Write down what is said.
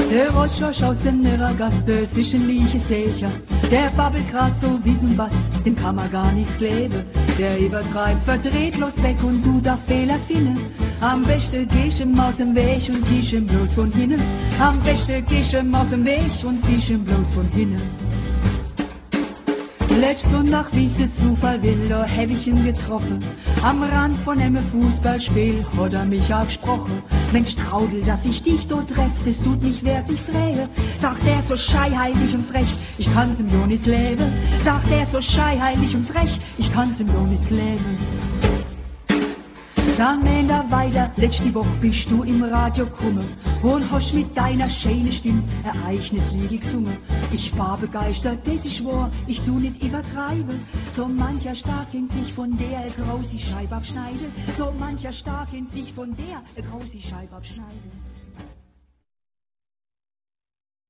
Der Roschorsch aus der Neragaste zwischen Lieche Secher, der babbelt grad so wie ein Bass, dem kann man gar nichts leben. Der übertreibt, verdreht los weg und du darf Fehler finden. Am besten gehst ihm aus dem Weg und ziehst ihm bloß von hinnen. Am besten gehst ihm aus dem Weg und ziehst ihm bloß von hinnen. Letzten Sonntag, wie's der Zufall will, da hab ich ihn getroffen. Am Rand von einem Fußballspiel hat er mich angesprochen. Mensch Traudel, dass ich dich dort treff, das tut nicht wert, ich frähe. Sagt er so scheinheilig und frech, ich kann's ihm doch nicht leben. Sagt er so scheinheilig und frech, ich kann's ihm doch nicht leben. Dann mähen da weiter, letzte Woche bist du im Radio gekommen und hast mit deiner schönen Stimme Ereignislied gesungen. Ich war begeistert, das ich schwor, ich tu nicht übertreiben. So mancher stark in sich von der große Scheibe abschneiden. So mancher stark in sich von der große Scheibe abschneiden.